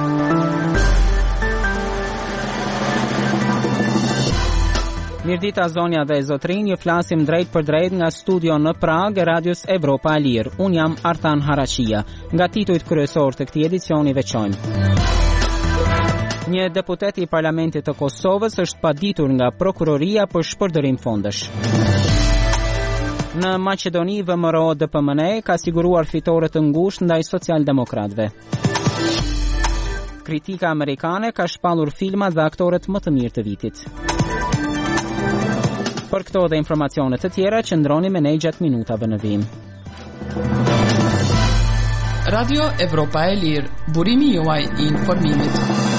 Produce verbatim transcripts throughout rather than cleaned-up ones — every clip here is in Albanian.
Mirdita zonja dhe zotrin, ju flasim drejt për drejt nga studio në Prag e Radios Evropa e Lirë. Unë jam Artan Harachia. Nga titujt kryesor të këtij edicioni veçojmë. Një deputet i Parlamentit të Kosovës është paditur nga prokuroria për shpërdorim fondesh. Në Maqedoni, V M R O D P M N E ka siguruar fitore të ngushtë ndaj socialdemokratëve. Kritika amerikane ka shpallur filmat dhe aktorët më të mirë të vitit. Për këto dhe informacionet të tjera, qëndroni me ne gjatë minutave në vim. Radio Evropa e Lirë, burimi juaj i informimit.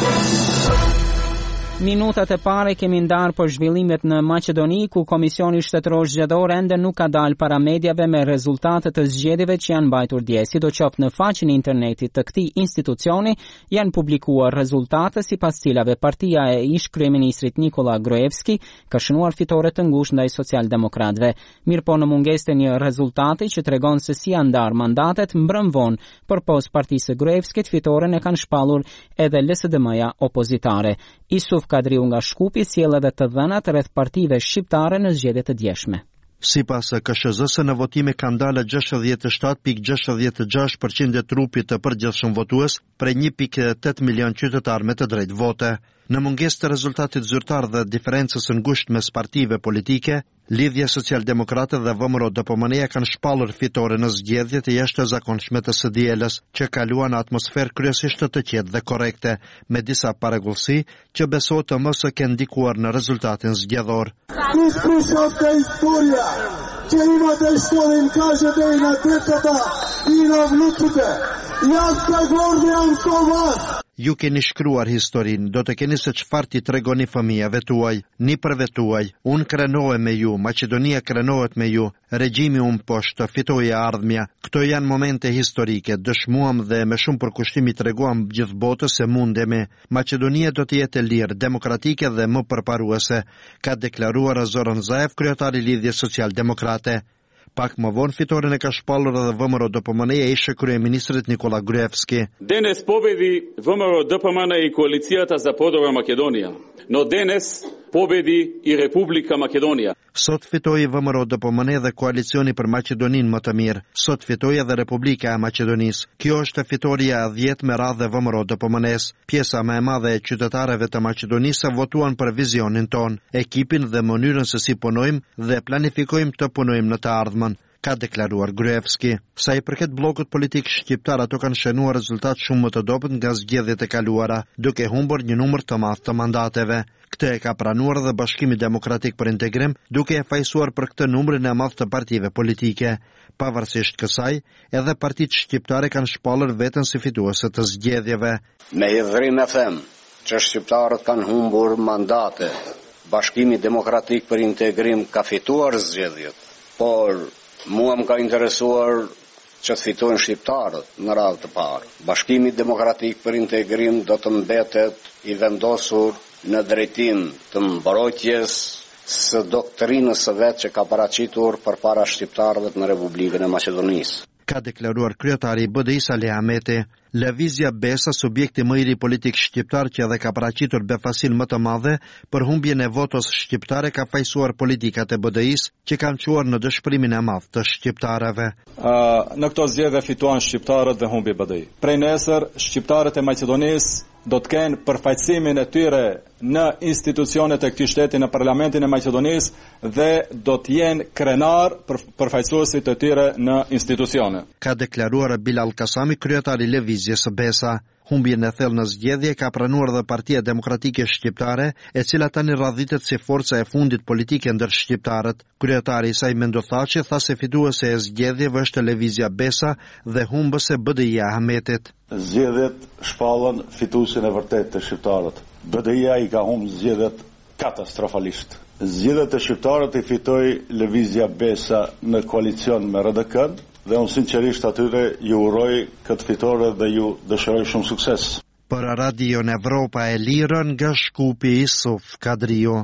Minutat e pare kemi ndarë për zhvillimet në Maqedoni, ku Komisioni Shtetëror Zgjedhor ende nuk ka dalë para mediave me rezultatet të zgjedhjeve që janë mbajtur dje. Sidoqoftë në faqen e internetit të këtij institucioni janë publikuar rezultate sipas cilave partia e ish kryeministrit Nikola Gruevski ka shënuar fitore të ngushtë ndaj socialdemokratëve. Mirëpo në mungesë të një rezultati që tregon se si janë ndarë mandatet, mbrëm vonë përpos partisë së Gruevskit fitoren e kanë shpallur edhe L S D M-ja opozitare. Isuf Kadriu nga Shkupi sjell edhe të dhënat rreth partive shqiptare në zgjedhjet e djeshme. Sipas K S Z-s në votime kanë dalë gjashtëdhjetë e shtat pikë gjashtëdhjetë e gjashtë përqind e trupit të përgjithshëm votues prej një pikë tetë milion qytetarë me të drejtë vote. Në mungesë të rezultatit zyrtar dhe diferencës së ngushtë mes partive politike, Lidhja Socialdemokrate dhe V M R O D P M N E kanë shpallur fitore në zgjedhjet e jashtëzakonshme të S D L-s, që kaluan në atmosferë kryesisht të qetë dhe korrekte, me disa paregullsi që besohet të mos e kenë ndikuar në rezultatin zgjedhor. Që ima të shtonin kashët e i në tretëta, i në vlutëte, jasë të gordë janë somas. Ju keni shkruar historinë, do të keni se çfarë ti tregoni fëmijëve tuaj, ni përve tuaj, unë krenohem me ju, Maqedonia krenohet me ju, regjimi unë poshtë, fitoi e ardhmja. Këto janë momente historike, dëshmuam dhe me shumë përkushtimi treguam gjithë botës se mundemi. Maqedonia do të jetë e lirë, demokratike dhe më përparuese, ka deklaruar Zoran Zaev, kryetari i Lidhjes Social-Demokrate. Pak më vonë fitoren e ka shpallur edhe V M R O D P M N E ish kryeministrit Nikola Gruevski. Denes pobedi V M R O D P M N E i koalicijata za Podora Makedonija. No denes pobedi i Republika Makedonia. Sot fitoi V M R O D P M N E dhe koalicioni për Maqedoninë më të mirë. Sot fitoi edhe Republika e Maqedonisë. Kjo është fitoria e dhjetë me radhë V M R O D P M N-s. Pjesa më e madhe e qytetarëve të Maqedonisë votuan për vizionin ton, ekipin dhe mënyrën se si punojmë dhe planifikojmë të punojmë në të ardhmen, ka deklaruar Gruevski. Sa i përket bllokut politik shqiptar, ato kanë shënuar rezultat shumë më të dobët nga zgjedhjet e kaluara, duke humbur një numër të madh të mandateve. Këtë e ka pranuar dhe Bashkimi Demokratik për Integrim, duke e fajsuar për këtë numrin e madh të partive politike. Pavarësisht kësaj, edhe partitë shqiptare kanë shpallur veten si fituese të zgjedhjeve. Me hidhrim e them që shqiptarët kanë humbur mandate. Bashkimi Demokratik për Integrim ka fituar zgjedhjet, por mua më ka interesuar që të fitojnë shqiptarët në radhë të parë. Bashkimi Demokratik për Integrim do të mbetet i vendosur në drejtim të mbrojtjes së doktrinës së vet që ka paraqitur përpara shqiptarëve në Republikën e Maqedonisë. Ka deklaruar kryetari i B D I-s Ali Ahmeti. Lëvizja Besa, subjekti më i ri politik shqiptar që edhe ka paraqitur befasin më të madhe për humbjen e votos shqiptare, ka fajsuar politikat e B D I-s që kanë çuar në dëshpërimin e madh të shqiptarëve. Uh, në këto zgjedhje fituan shqiptarët dhe humbi B D I. Prej nesër shqiptarët e Maqedonisë do të kenë përfaqësimin e tyre në institucionet e këtij shteti, në Parlamentin e Maqedonisë, dhe do të jenë krenar për përfaqësuesit e tyre në institucione. Ka deklaruar Bilal Kasami, kryetari i lëvizjes së Besa. Humbjen e thellë në zgjedhje ka pranuar dhe Partia Demokratike Shqiptare, e cila tani radhitet si forca e fundit politike ndër shqiptarët. Kryetari i saj Mendo Thaçi tha se fituese e zgjedhjeve është lëvizja Besa dhe humbëse B D I-ja Ahmetit. Zgjedhjet shpallën fituesin e vërtet të shqiptarët. B D I-ja i ka humbë zgjedhjet katastrofalisht. Zgjedhjet e shqiptarët i fitoi lëvizja Besa në koalicion me R D K-n. Dhe unë sinqerisht atyre ju uroj këtë fitore dhe ju dëshiroj shumë sukses. Për Radion Evropa e Lirë nga Shkupi, Isuf Kadriu.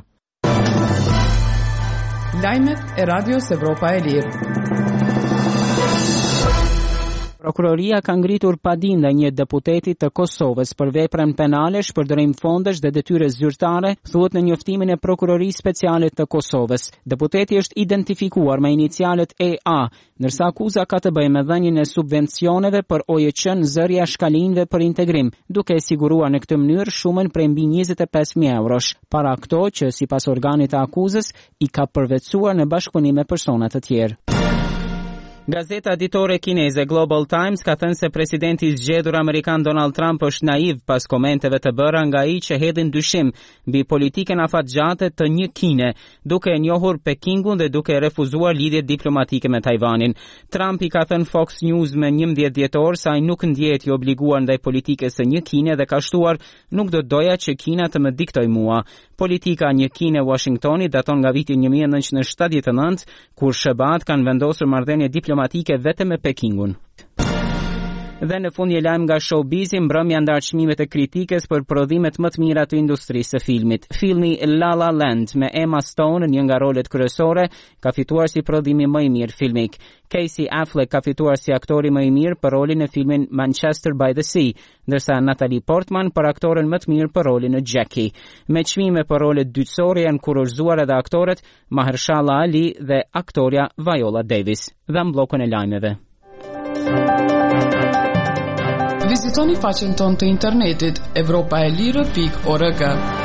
Lajmet e Radios Evropa e Lirë. Prokuroria ka ngritur padinda një deputeti të Kosovës për veprën penale, shpërdorim fondesh dhe detyre zyrtare, thuhet në njoftimin e Prokurorisë Speciale të Kosovës. Deputeti është identifikuar me inicialet E A, ndërsa akuza ka të bëjë me dhënien e subvencioneve për O J Q në zërja shkallinjve për integrim, duke e siguruar në këtë mënyrë shumën prej mbi njëzet e pesë mijë eurosh. Para këto, që sipas organit të akuzës i ka përvetësuar në bashkëpunim me persona të tjerë. Gazeta ditore kineze Global Times ka thënë se presidenti i zgjedhur amerikan Donald Trump është naiv pas komenteve të bëra nga ai që hedhin dyshim mbi politikën afatgjate të një Kine, duke e njohur Pekingun dhe duke refuzuar lidhjet diplomatike me Tajvanin. Trump i ka thënë Fox News me njëmbëdhjetë dhjetor se ai nuk ndjehet i obliguar ndaj politikës së një Kine dhe ka shtuar nuk do doja që Kina të më diktoj mua. Politika një Kine Washingtoni daton nga viti një mijë e nëntëqind e shtatëdhjetë e nëntë, kur Shëbat kanë vendosur marrëdhënie diplomatike vetëm me Pekingun. Dhe në fund një lajm nga showbizi, mbrëmja ndar çmimet e kritikës për prodhimet më të mira të industrisë së filmit. Filmi La La Land me Emma Stone në një nga rolet kryesore ka fituar si prodhimi më i mirë filmik. Casey Affleck ka fituar si aktori më i mirë për rolin në filmin Manchester by the Sea, ndërsa Natalie Portman për aktoren më të mirë për rolin në Jackie. Me çmime për rolet dytësore janë kurorzuar edhe aktorët Mahershala Ali dhe aktoria Viola Davis. Dhe mblokun e lajmeve. Vizitoni faqen tonë të internetit evropaelire pikë org.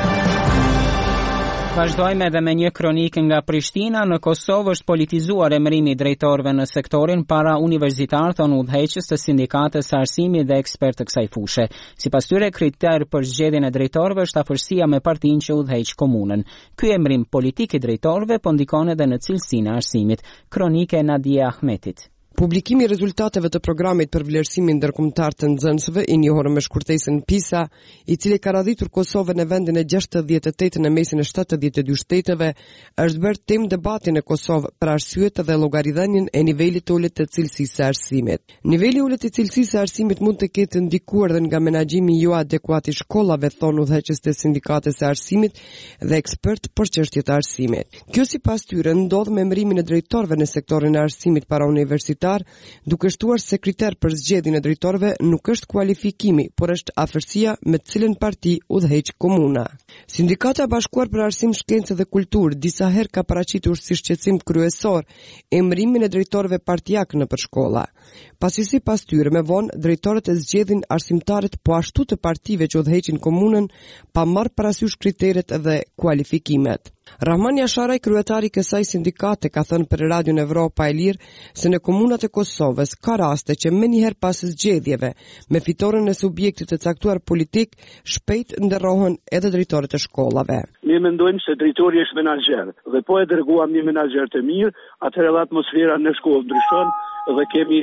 Vazhdojmë edhe me një kronikë nga Prishtina. Në Kosovë është politizuar emërimi i drejtorëve në sektorin para universitar, thonë udhëheqës të sindikatës së arsimit dhe ekspertë të kësaj fushë. Sipas tyre, kriter për zgjedhjen e drejtorëve është afërsia me partinë që udhëheq komunën. Ky emërim politik i drejtorëve po ndikon edhe në cilësinë e arsimit. Kronika e Nadia Ahmetit. Publikimi i rezultateve të programit për vlerësimin ndërkombëtar të nxënësve, i njohur me shkurtesën PISA, i cili ka radhitur Kosovën në vendin e gjashtëdhjetë e tetë në mesin e shtatëdhjetë e dy shteteve, është bërë temë debati në Kosovë për arsyet dhe llogaridhënien e nivelit të ulët të cilësisë së arsimit. Niveli i ulët të cilësisë së arsimit mund të ketë ndikuar edhe nga menaxhimi jo adekuat i shkollave, thonë udhëheqës të sindikatës së arsimit dhe ekspert për çështje të arsimit. Kjo sipas tyre ndodh me emërimin e drejtorëve në sektorin e arsimit para universitar, duke shtuar se kriter për zgjedhjen e drejtorëve nuk është kualifikimi, por është afërsia me të cilën parti udhëheq komuna. Sindikata e Bashkuar për Arsim, Shkencë dhe Kulturë disa herë ka paraqitur si shqetësim kryesor emërimin e drejtorëve partijak nëpër shkolla. Pasi sipas tyre me vonë drejtorët e zgjedhin arsimtarët po ashtu të partive që udhëheqin komunën pa marrë parasysh kriteret dhe kualifikimet. Rahman Jasharaj, kryetari i kësaj sindikate, ka thënë për Radion Evropa e Lirë se në komunat e Kosovës ka raste që menjëherë pas zgjedhjeve, me fitoren e subjektit të caktuar politik, shpejt nderrohen edhe drejtorët e shkollave. Ne mendojmë se drejtori është menaxher dhe po e dërguam një menaxher të mirë, atëherë edhe atmosfera në shkollë ndryshon dhe kemi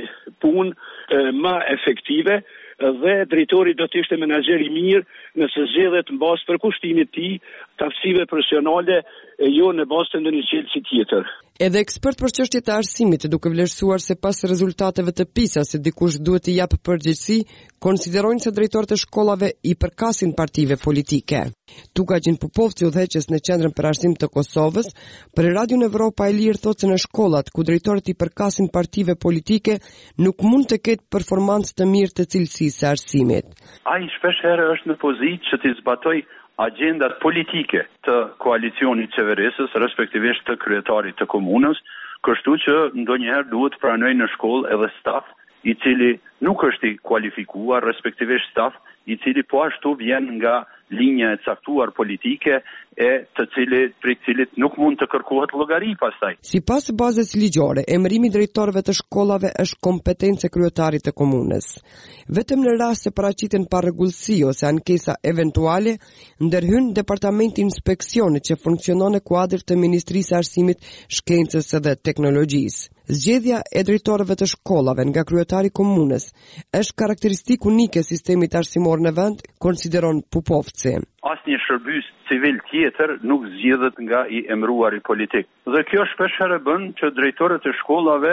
punë më efektive. Dhe drejtori do të ishte menaxher i mirë nëse zgjedhet mbas përkushtimit të tij të aftësive profesionale, jo në bazë të ndonjë cilësi tjetër. Edhe ekspert për çështjet e arsimit, duke vlerësuar se pas rezultateve të PISA se dikush duhet të japë përgjegjësi, konsiderojnë se drejtorët e shkollave i përkasin partive politike. Tukajin Popovci, udhëheqës në Qendrën për Arsim të Kosovës, për Radion Evropa e Lirë thotë se në shkollat ku drejtorët i përkasin partive politike nuk mund të ketë performancë të mirë të cilësisë së arsimit. Ai shpesh herë është në pozitë që të zbatoj agendat politike të koalicionit qeverisës, respektivisht të kryetarit të komunës, kështu që ndonjëherë duhet pranoj në shkollë edhe staf i cili nuk është i kualifikuar, respektivisht staf i cili po ashtu vjen nga linja e caktuar politike e të cilit për cilit nuk mund të kërkohet llogari pastaj. Sipas bazës ligjore, emërimi i drejtorëve të shkollave është kompetencë e kryetarit të komunës. Vetëm në rast se paraqiten parregullsi ose ankesa eventuale, ndërhyn departamenti inspeksionit që funksionon në kuadër të Ministrisë së Arsimit, Shkencës dhe Teknologjisë. Zgjedhja e drejtorëve të shkollave nga kryetari i komunës është karakteristikë unike e sistemit arsimor në vend, konsideron Popovci. Asnjë shërbës civil tjetër nuk zgjedhet nga i emëruari politik. Dhe kjo shpesh herë bën që drejtorët e shkollave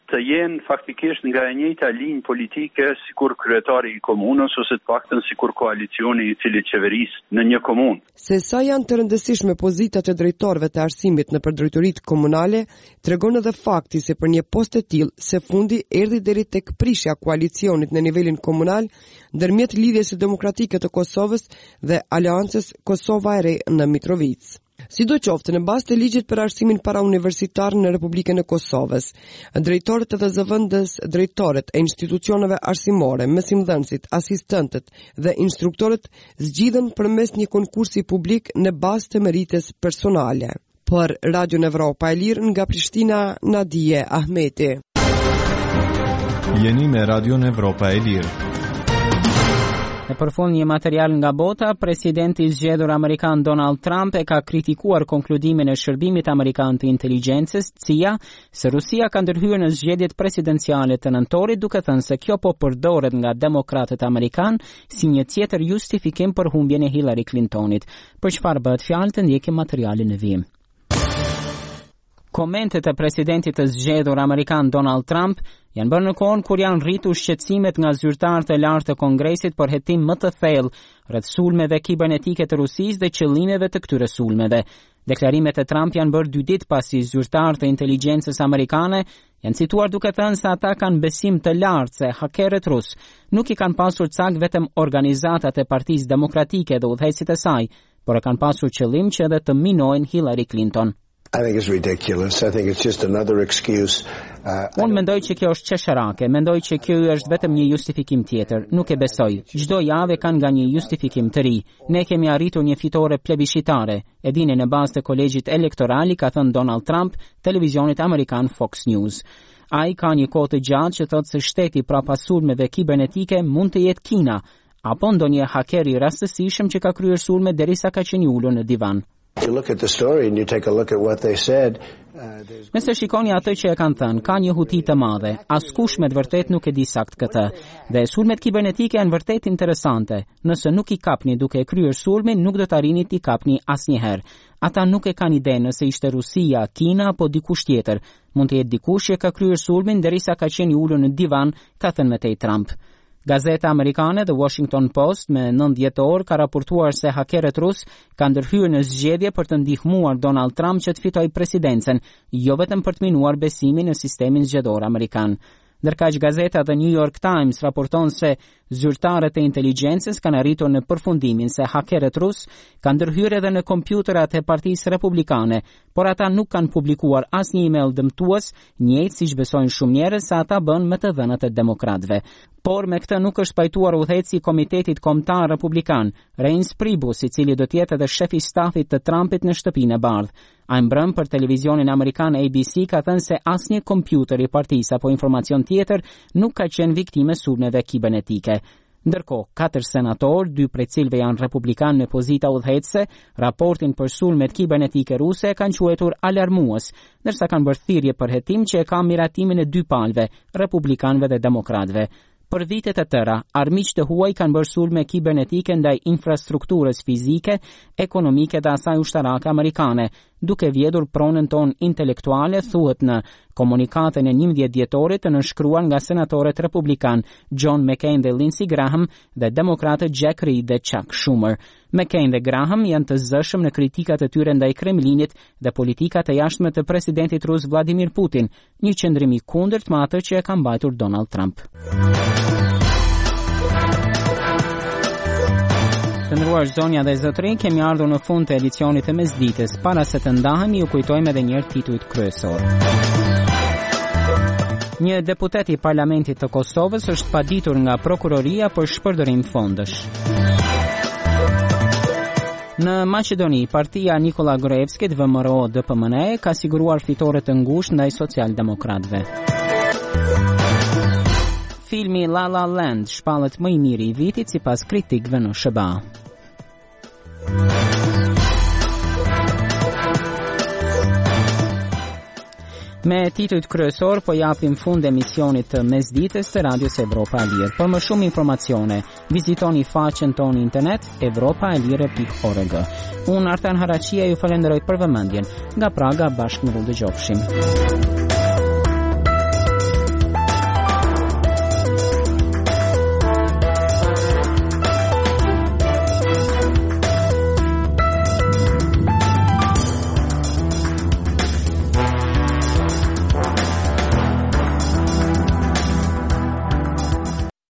të jenë faktikisht nga e njëjta linjë politike sikur kryetari i komunës ose të paktën sikur koalicioni i cili qeveris në një komunë. Se sa janë të rëndësishme pozitat e drejtorëve të arsimit në përdrejtoritë komunale, tregon edhe fakti se për një post të tillë se fundi erdhi deri tek prishja koalicionit në nivelin komunal ndërmjet Lidhjes së Demokratike të Kosovës dhe Aleancës Kosova e Re në Mitrovic. Sidoqoftë, në bazë të ligjit për arsimin parauniversitar në Republikën e Kosovës, drejtorët edhe zëvendës drejtorët e institucioneve arsimore, mësimdhënësit, asistentët dhe instruktorët zgjidhen përmes një konkursi publik në bazë të merites personale. Për Radio Evropa e Lirë nga Prishtina, Nadije Ahmeti. Jeni me Radio Evropa e Lirë. Në përfund një material nga bota, presidenti i zgjedhur amerikan Donald Trump e ka kritikuar konkludimin e shërbimit amerikan të inteligjencës, C I A, se Rusia ka ndërhyrë në zgjedhjet presidenciale të nëntorit, duke thënë se kjo po përdoret nga demokratët amerikan si një tjetër justifikim për humbjen e Hillary Clintonit. Për çfarë bëhet fjalë, të ndjekim materialin në vijim. Komentet e presidentit të zgjedhur amerikan Donald Trump janë bërë në kohën kur janë rritur shqetësimet nga zyrtarët e lartë të Kongresit për hetim më të thellë rreth sulmeve kibernetike të Rusisë dhe qëllimeve të këtyre sulmeve. Deklarimet e Trump janë bërë dy ditë pasi zyrtarët e inteligjencës amerikane janë cituar duke thënë se ata kanë besim të lartë se hakerët rus nuk i kanë pasur cak vetëm organizatat e Partisë Demokratike dhe udhëheqësit e saj, por e kanë pasur qëllim që edhe të minojnë Hillary Clinton. I think it's ridiculous. I think it's just another excuse. Uh, Unë mendoj që kjo është qesharake, mendoj që kjo është vetëm një justifikim tjetër, nuk e besoj. Çdo javë kanë nga një justifikim të ri. Ne kemi arritur një fitore plebiscitare. E dini në bazë të kolegjit elektoral, ka thënë Donald Trump televizionit amerikan Fox News. Ai ka një kohë të gjatë që thotë se shteti pra pasulmeve kibernetike mund të jetë Kina, apo ndonjë haker i rastësishëm që ka kryer sulme derisa ka qenë ulur në divan. You look at the story and you take a look at what they said. Nëse shikoni atë që e kanë thënë, ka një huti të madhe. Askush me të vërtet nuk e di sakt këtë. Dhe sulmet kibernetike janë vërtet interesante. Nëse nuk i kapni duke e kryer sulmin, nuk do të arrini t'i kapni asnjëherë. Ata nuk e kanë ide nëse ishte Rusia, Kina apo dikush tjetër. Mund të jetë dikush që ka kryer sulmin derisa ka qenë i ulur në divan, ka thënë Matej Trump. Gazeta amerikane The Washington Post me nëntë dhjetor ka raportuar se hakerët rus kanë ndërhyrë në zgjedhje për të ndihmuar Donald Trump që të fitojë presidencën, jo vetëm për të minuar besimin në sistemin zgjedhor amerikan. Ndërkaq gazeta The New York Times raporton se zyrtarët e inteligjencës kanë arritur në përfundimin se hakerët rus kanë ndërhyrë edhe në kompjuterat e Partisë Republikane, por ata nuk kanë publikuar asnjë email dëmtues, njëjtë siç besojnë shumë njerëz se ata bën me të dhënat e demokratëve. Por me këtë nuk është pajtuar udhëheqësi i Komitetit Kombëtar Republikan, Reince Priebus, i cili do të jetë edhe shefi i stafit të Trumpit në Shtëpinë e Bardhë. Ai mbrëm për televizionin amerikan A B C ka thënë se asnjë kompjuter i partisë apo informacion tjetër nuk ka qenë viktime sulmeve kibernetike. Ndërkohë, katër senatorë, dy prej cilëve janë republikan me pozita udhëheqëse, raportin për sulmet kibernetike ruse kanë quajtur alarmues, ndërsa kanë bërë thirrje për hetim që e ka miratimin e dy palëve, republikanëve dhe demokratëve. Për vitet e tëra, armiqtë të huaj kanë bërë sulme kibernetike ndaj infrastrukturës fizike, ekonomike dhe asaj ushtarake amerikane, duke vjedhur pronën tonë intelektuale, thuhet në komunikatën e njëmbëdhjetë dhjetorit të nënshkruar nga senatorët republikan John McCain dhe Lindsey Graham dhe demokratët Jack Reed dhe Chuck Schumer. McCain dhe Graham janë të zëshëm në kritikat e tyre ndaj Kremlinit dhe politikat e jashtme të presidentit rus Vladimir Putin, një qëndrim i kundërt me atë që e ka mbajtur Donald Trump. Të nderuar zonja dhe zotërinj, kemi ardhur në fund të edicionit të mesdites. Para se të ndahemi, ju kujtojmë edhe një herë titujt kryesor. Një deputet i Parlamentit të Kosovës është paditur nga prokuroria për shpërdorim fondesh. Në Maqedoni, partia Nikola Gruevskit V M R O D P M N E ka siguruar fitore të ngushtë ndaj socialdemokratëve. Filmi La La Land shpallet më i miri i vitit sipas kritikëve në S B A. Me titujt kryesor po japim fund emisionit të mesdites të Radios Evropa e Lirë. Për më shumë informacione, vizitoni faqen tonë internet evropa e lire pikë org. Unë Artan Haraqia ju falenderoj për vëmendjen. Nga Praga bashkë në dëgjofshim.